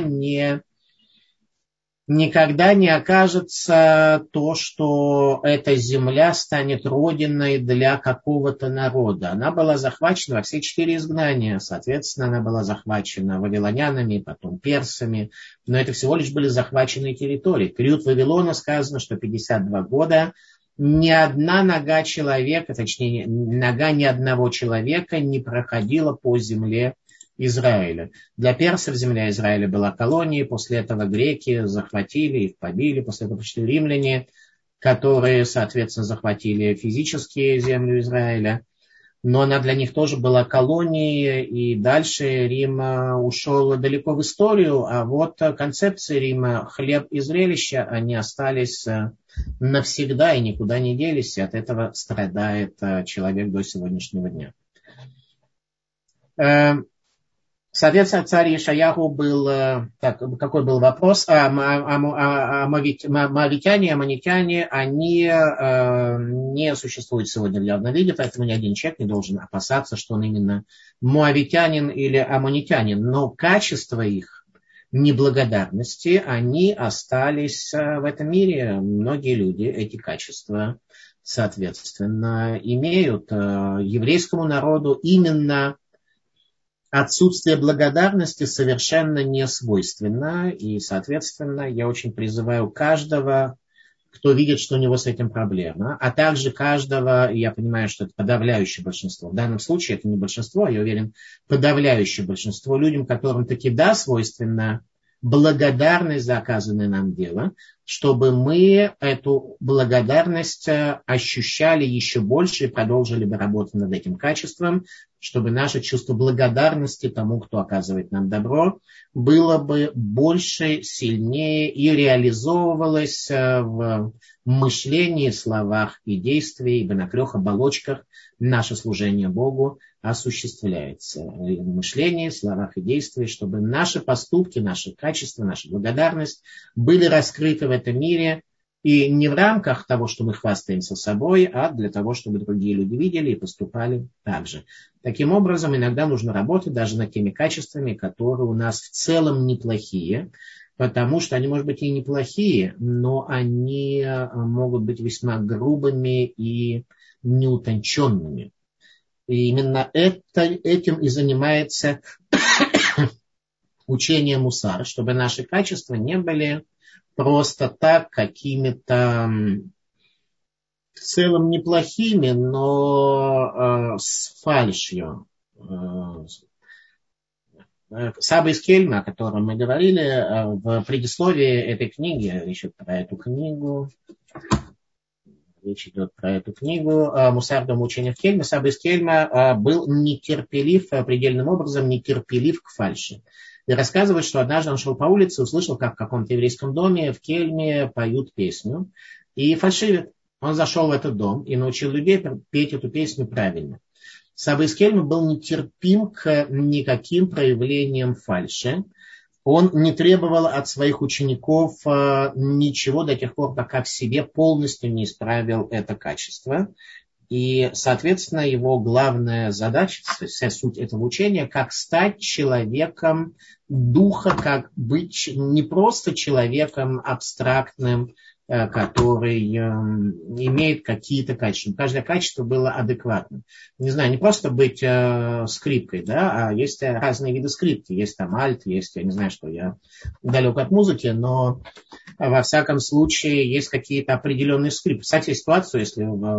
не окажется то, что эта земля станет родиной для какого-то народа. Она была захвачена во все 4 изгнания. Соответственно, она была захвачена вавилонянами, потом персами. Но это всего лишь были захваченные территории. В период Вавилона сказано, что 52 года ни одна нога человека, точнее, нога ни одного человека не проходила по земле Израиля. Для персов земля Израиля была колонией, после этого греки захватили, их побили, после этого пришли римляне, которые, соответственно, захватили физически землю Израиля, но она для них тоже была колонией, и дальше Рим ушел далеко в историю, а вот концепции Рима, хлеб и зрелище, они остались навсегда и никуда не делись, и от этого страдает человек до сегодняшнего дня. Соответственно, царь Ишаяху был, какой был вопрос? Моавитяне, аммонитяне, они не существуют сегодня в явном виде, поэтому ни один человек не должен опасаться, что он именно моавитянин или аммонитянин. Но качество их неблагодарности, они остались в этом мире. Многие люди эти качества, соответственно, имеют. Еврейскому народу именно отсутствие благодарности совершенно не свойственно, и, соответственно, я очень призываю каждого, кто видит, что у него с этим проблема, а также каждого, я понимаю, что это подавляющее большинство, в данном случае это не большинство, я уверен, подавляющее большинство людям, которым таки да, свойственно благодарность за оказанное нам дело, чтобы мы эту благодарность ощущали еще больше и продолжили бы работать над этим качеством, чтобы наше чувство благодарности тому, кто оказывает нам добро, было бы больше, сильнее и реализовывалось в мышлении, словах и действиях, ибо на 3 оболочках наше служение Богу осуществляется. В мышлении, словах и действиях, чтобы наши поступки, наши качества, наша благодарность были раскрыты в этом мире, и не в рамках того, что мы хвастаемся собой, а для того, чтобы другие люди видели и поступали так же. Таким образом, иногда нужно работать даже над теми качествами, которые у нас в целом неплохие, потому что они, может быть, и неплохие, но они могут быть весьма грубыми и неутонченными. И именно этим и занимается учение мусар, чтобы наши качества не были просто так какими-то в целом неплохими, но с фальшью. Саба из Кельма, о котором мы говорили, в предисловии этой книги, речь идет про эту книгу, «Мусар дома учения в Кельме», Саба из Кельма был нетерпелив, предельным образом нетерпелив к фальши. И рассказывает, что однажды он шел по улице, услышал, как в каком-то еврейском доме в Кельме поют песню, и фальшивит. Он зашел в этот дом и научил людей петь эту песню правильно. Саба из Кельма был нетерпим к никаким проявлениям фальши. Он не требовал от своих учеников ничего до тех пор, пока в себе полностью не исправил это качество. И, соответственно, его главная задача, вся суть этого учения, как стать человеком духа, как быть не просто человеком абстрактным, который имеет какие-то качества. Каждое качество было адекватным. Не знаю, не просто быть скрипкой, да, а есть разные виды скрипки. Есть там альт, есть, я не знаю, что я далек от музыки, но во всяком случае есть какие-то определенные скрипки. Кстати, ситуацию, если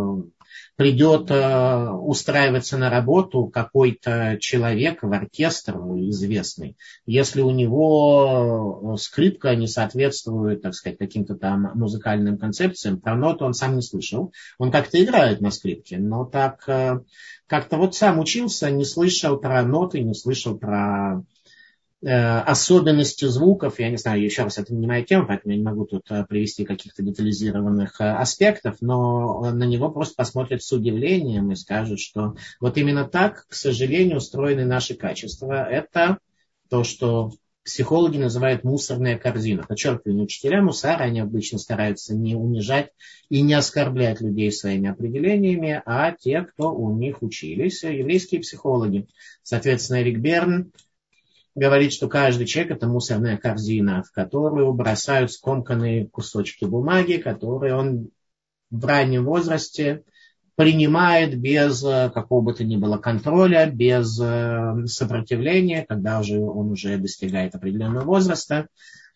придет устраиваться на работу какой-то человек в оркестр известный, если у него скрипка не соответствует, так сказать, каким-то там музыкальным концепциям, про ноты он сам не слышал. Он как-то играет на скрипке, но так как-то вот сам учился, не слышал про ноты, не слышал про особенности звуков. Я не знаю, еще раз, это не моя тема, поэтому я не могу тут привести каких-то детализированных аспектов, но на него просто посмотрят с удивлением и скажут, что вот именно так, к сожалению, устроены наши качества. Это то, что психологи называют мусорная корзина. Подчеркиваю, не учителя мусора, они обычно стараются не унижать и не оскорблять людей своими определениями, а те, кто у них учились, еврейские психологи. Соответственно, Эрик Берн говорит, что каждый человек – это мусорная корзина, в которую бросают скомканные кусочки бумаги, которые он в раннем возрасте принимает без какого бы то ни было контроля, без сопротивления, когда он уже достигает определенного возраста,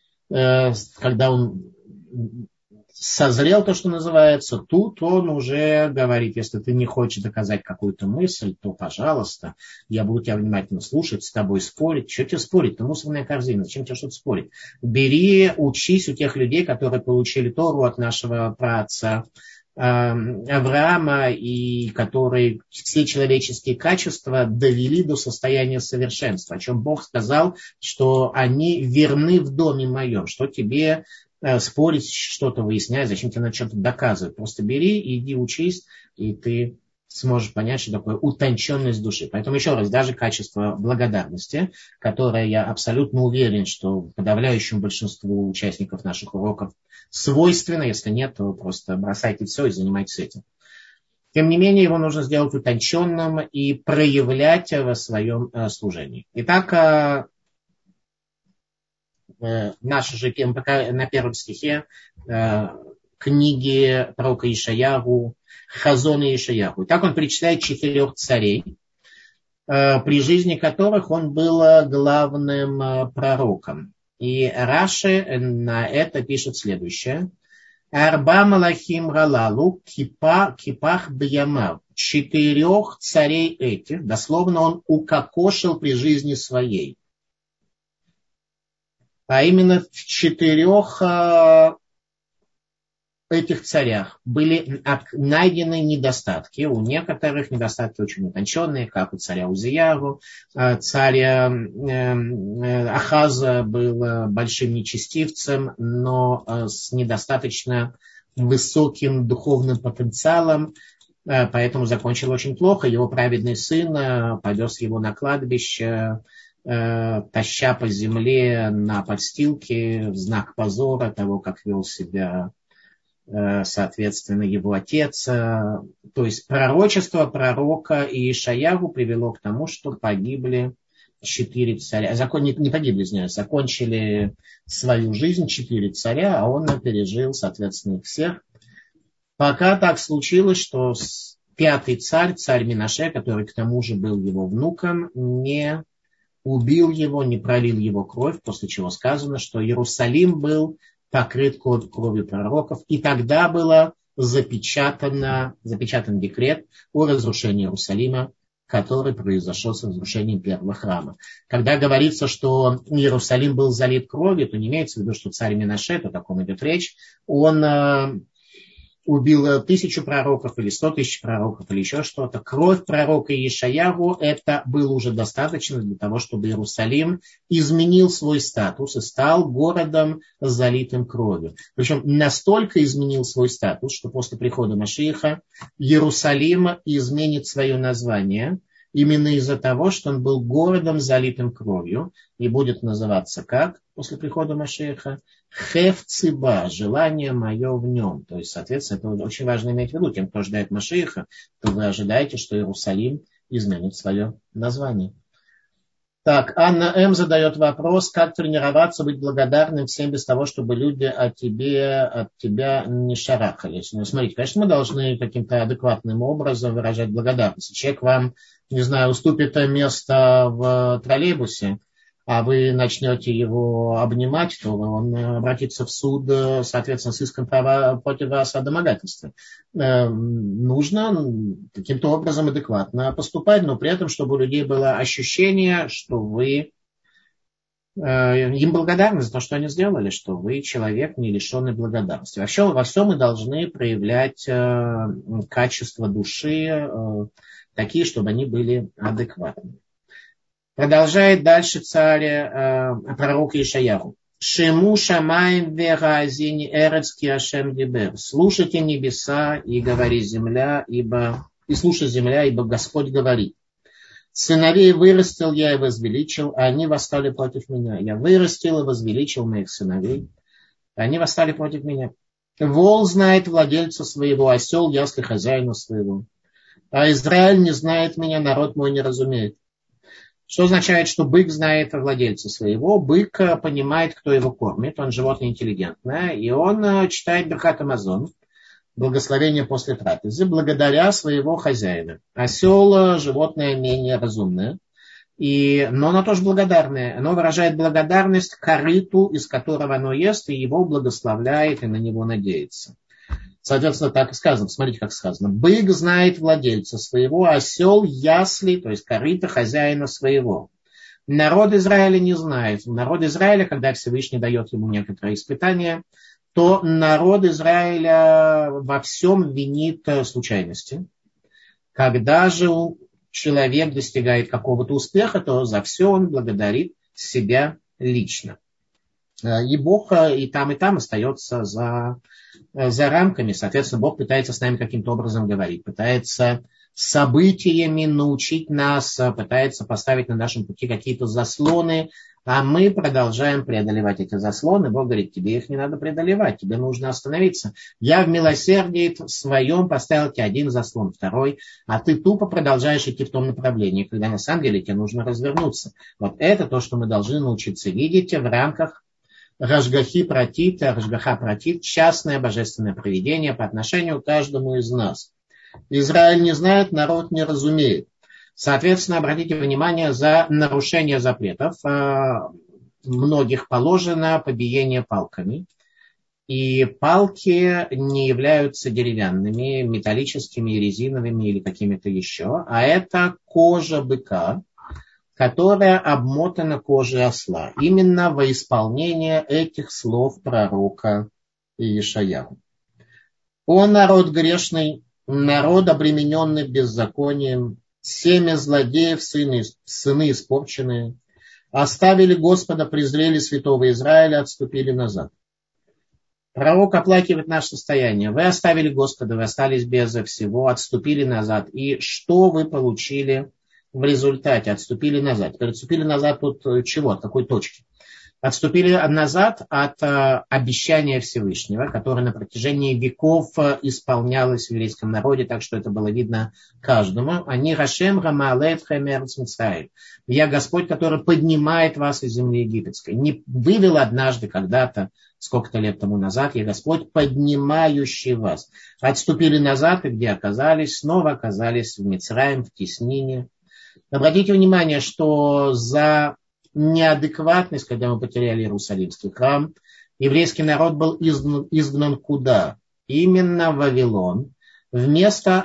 когда он созрел, то, что называется, тут он уже говорит, если ты не хочешь доказать какую-то мысль, то, пожалуйста, я буду тебя внимательно слушать, с тобой спорить. Что тебе спорить? Ты мусорная корзина, зачем тебе что-то спорить? Бери, учись у тех людей, которые получили Тору от нашего праотца Авраама, и которые все человеческие качества довели до состояния совершенства, о чем Бог сказал, что они верны в доме моем, что тебе спорить, что-то выяснять, зачем тебе надо что-то доказывать. Просто бери, иди учись, и ты сможешь понять, что такое утонченность души. Поэтому еще раз, даже качество благодарности, которое я абсолютно уверен, что подавляющему большинству участников наших уроков свойственно, если нет, то просто бросайте все и занимайтесь этим. Тем не менее, его нужно сделать утонченным и проявлять в своем служении. Итак, наша же тема на первом стихе книги пророка Ишаяху, Хазона Ишаяху. Так он перечисляет 4 царей, при жизни которых он был главным пророком. И Раши на это пишет следующее. Арба малахим галалу кипах бьямав. 4 царей этих, дословно он укокошил при жизни своей. А именно в 4 этих царях были найдены недостатки. У некоторых недостатки очень утонченные, как у царя Узияру. Царь Ахаза был большим нечестивцем, но с недостаточно высоким духовным потенциалом, поэтому закончил очень плохо. Его праведный сын повез его на кладбище, таща по земле на подстилке в знак позора того, как вел себя, соответственно, его отец. То есть пророчество пророка Ишаяху привело к тому, что погибли 4 царя. Не погибли, извиняюсь, закончили свою жизнь 4 царя, а он пережил, соответственно, их всех. Пока так случилось, что 5-й царь, царь Менаше, который к тому же был его внуком, не убил его, не пролил его кровь, после чего сказано, что Иерусалим был покрыт кровью пророков, и тогда был запечатан декрет о разрушении Иерусалима, который произошел с разрушением первого храма. Когда говорится, что Иерусалим был залит кровью, то не имеется в виду, что царь Менаше, о таком идет речь, он убил 1000 пророков или 100 000 пророков или еще что-то. Кровь пророка Ишаяху это было уже достаточно для того, чтобы Иерусалим изменил свой статус и стал городом, залитым кровью. Причем настолько изменил свой статус, что после прихода Машиаха Иерусалим изменит свое название именно из-за того, что он был городом, залитым кровью, и будет называться как после прихода Машиаха? Хефциба, желание мое в нем. То есть, соответственно, это очень важно иметь в виду. Тем, кто ожидает Машиаха, то вы ожидаете, что Иерусалим изменит свое название. Так, Анна М. задает вопрос, как тренироваться, быть благодарным всем без того, чтобы люди от тебя не шарахались. Ну, смотрите, конечно, мы должны каким-то адекватным образом выражать благодарность. Человек вам, не знаю, уступит место в троллейбусе, а вы начнете его обнимать, то он обратится в суд, соответственно, с иском права против вас о домогательстве. Нужно каким-то образом адекватно поступать, но при этом, чтобы у людей было ощущение, что вы им благодарны за то, что они сделали, что вы человек, не лишенный благодарности. Вообще, во всем мы должны проявлять качества души такие, чтобы они были адекватны. Продолжает дальше пророк Ишаяху. Шему шамаем веразини эрец ки Ашем дибер. Слушайте небеса и говори земля, и слушай земля, ибо Господь говорит. Сыновей вырастил я и возвеличил, а они восстали против меня. Я вырастил и возвеличил моих сыновей, а они восстали против меня. Вол знает владельца своего, осел ясли хозяина своего. А Израиль не знает меня, народ мой не разумеет. Что означает, что бык знает владельца своего? Бык понимает, кто его кормит, он животное интеллигентное, и он читает Берхат Амазон, благословение после трапезы, благодаря своего хозяина. Осел животное менее разумное, но оно тоже благодарное. Оно выражает благодарность корыту, из которого оно ест, и его благословляет, и на него надеется. Соответственно, так и сказано. Смотрите, как сказано. Бык знает владельца своего, осел ясли, то есть корыто хозяина своего. Народ Израиля не знает. Народ Израиля, когда Всевышний дает ему некоторые испытания, то народ Израиля во всем винит случайности. Когда же человек достигает какого-то успеха, то за все он благодарит себя лично. И Бог и там остается за рамками. Соответственно, Бог пытается с нами каким-то образом говорить, пытается событиями научить нас, пытается поставить на нашем пути какие-то заслоны, а мы продолжаем преодолевать эти заслоны. Бог говорит, тебе их не надо преодолевать, тебе нужно остановиться. Я в милосердии своем поставил тебе один заслон, второй, а ты тупо продолжаешь идти в том направлении, когда на самом деле тебе нужно развернуться. Вот это то, что мы должны научиться видеть в рамках Рашгаха протит, частное божественное провидение по отношению к каждому из нас. Израиль не знает, народ не разумеет. Соответственно, обратите внимание, за нарушение запретов многих положено побиение палками. И палки не являются деревянными, металлическими, резиновыми или какими-то еще, а это кожа быка, которая обмотана кожей осла. Именно во исполнение этих слов пророка Иешаяху. О народ грешный, народ обремененный беззаконием, семя злодеев, сыны испорченные, оставили Господа, презрели святого Израиля, отступили назад. Пророк оплакивает наше состояние. Вы оставили Господа, вы остались без всего, отступили назад. И что вы получили в результате? Отступили назад. Теперь отступили назад от чего? От какой точки? Отступили назад от обещания Всевышнего, которое на протяжении веков исполнялось в еврейском народе, так что это было видно каждому. Они Рашем Рамаалет Хэмерц Мицраим. Я Господь, который поднимает вас из земли египетской. Не вывел однажды, когда-то, сколько-то лет тому назад, я Господь, поднимающий вас. Отступили назад, и где оказались? Снова оказались в Мицраим, в теснине. Обратите внимание, что за неадекватность, когда мы потеряли Иерусалимский храм, еврейский народ был изгнан куда? Именно в Вавилон, в место,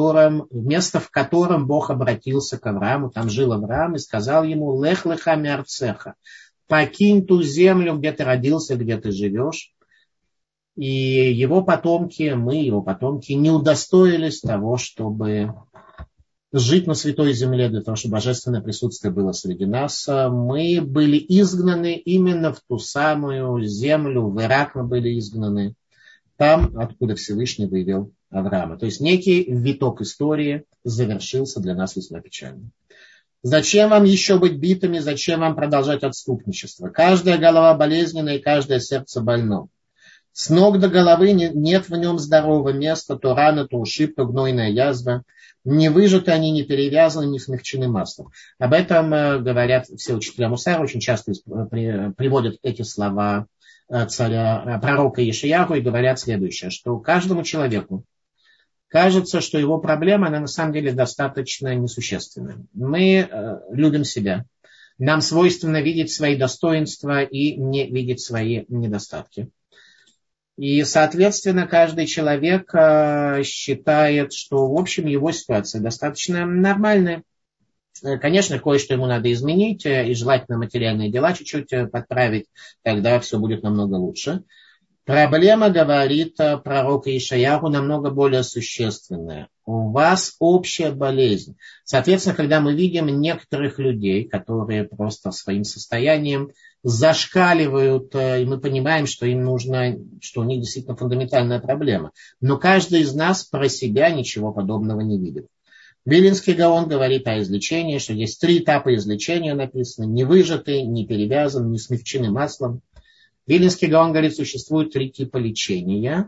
в котором Бог обратился к Аврааму. Там жил Авраам и сказал ему: «Лех леха миарцеха», покинь ту землю, где ты родился, где ты живешь. И его потомки, его потомки, не удостоились того, чтобы жить на святой земле, для того, чтобы божественное присутствие было среди нас. Мы были изгнаны именно в ту самую землю, в Ирак мы были изгнаны, там, откуда Всевышний вывел Авраама. То есть некий виток истории завершился для нас весьма печально. Зачем вам еще быть битыми, зачем вам продолжать отступничество? Каждая голова болезненная и каждое сердце больно. С ног до головы нет в нем здорового места, то рана, то ушиб, то гнойная язва. Не выжаты они, не перевязаны, не смягчены маслом. Об этом говорят все учителя Мусара, очень часто приводят эти слова пророка Иешаяху и говорят следующее, что каждому человеку кажется, что его проблема, она на самом деле достаточно несущественная. Мы любим себя. Нам свойственно видеть свои достоинства и не видеть свои недостатки. И, соответственно, каждый человек считает, что, в общем, его ситуация достаточно нормальная. Конечно, кое-что ему надо изменить, и желательно материальные дела чуть-чуть подправить, тогда все будет намного лучше. Проблема, говорит пророк Ишаяху, намного более существенная. У вас общая болезнь. Соответственно, когда мы видим некоторых людей, которые просто своим состоянием зашкаливают, и мы понимаем, что им нужно, что у них действительно фундаментальная проблема. Но каждый из нас про себя ничего подобного не видит. Вилинский Гаон говорит о излечении, что есть 3 этапа излечения написано: не выжатый, не перевязан, не смягчены маслом. Вилинский Гаон говорит, существует 3 типа лечения.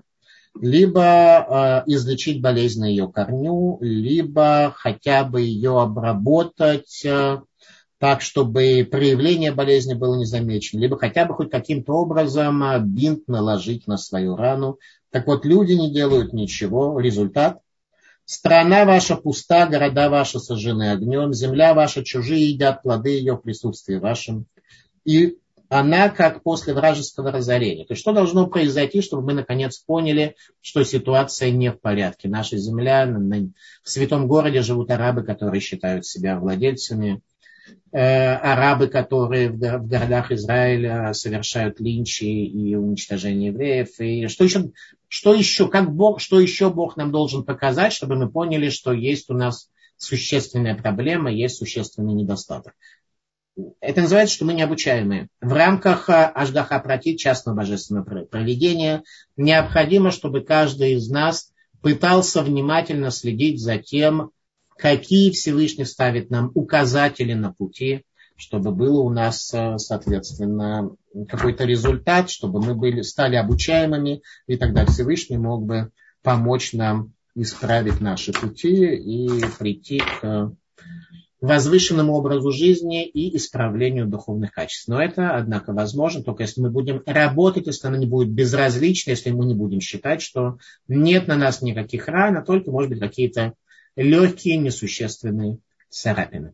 Либо излечить болезнь на ее корню, либо хотя бы ее обработать так, чтобы проявление болезни было не замечено, либо хотя бы хоть каким-то образом бинт наложить на свою рану. Так вот, люди не делают ничего. Результат: страна ваша пуста, города ваши сожжены огнем, земля ваша, чужие едят плоды ее в присутствии вашем. И она как после вражеского разорения. То есть что должно произойти, чтобы мы наконец поняли, что ситуация не в порядке. Наша земля, в святом городе живут арабы, которые считают себя владельцами. Арабы, которые в городах Израиля совершают линчи и уничтожение евреев. И что еще Бог нам должен показать, чтобы мы поняли, что есть у нас существенная проблема, есть существенный недостаток. Это называется, что мы необучаемые. В рамках Ашгаха Пратит, частного божественного провидения, необходимо, чтобы каждый из нас пытался внимательно следить за тем, какие Всевышний ставит нам указатели на пути, чтобы было у нас, соответственно, какой-то результат, чтобы мы стали обучаемыми, и тогда Всевышний мог бы помочь нам исправить наши пути и прийти к возвышенному образу жизни и исправлению духовных качеств. Но это, однако, возможно только если мы будем работать, если оно не будет безразлично, если мы не будем считать, что нет на нас никаких ран, а только, может быть, какие-то легкие, несущественные царапины.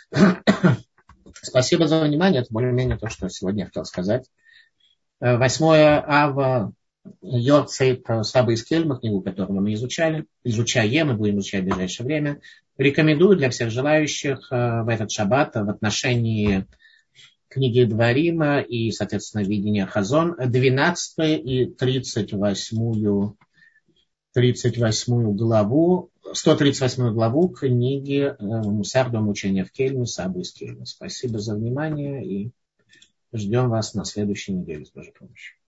Спасибо за внимание. Это более-менее то, что сегодня я хотел сказать. 8 ава Йорцейт Саба из Кельма, книгу, которую мы изучаем и будем изучать в ближайшее время. Рекомендую для всех желающих в этот шаббат в отношении книги Дворима и, соответственно, видения Хазон 12 и 38 главу, 138 главу книги «Мусар, дом учения в Кельме», Саба из Кельма. Спасибо за внимание и ждем вас на следующей неделе с Божьей помощью.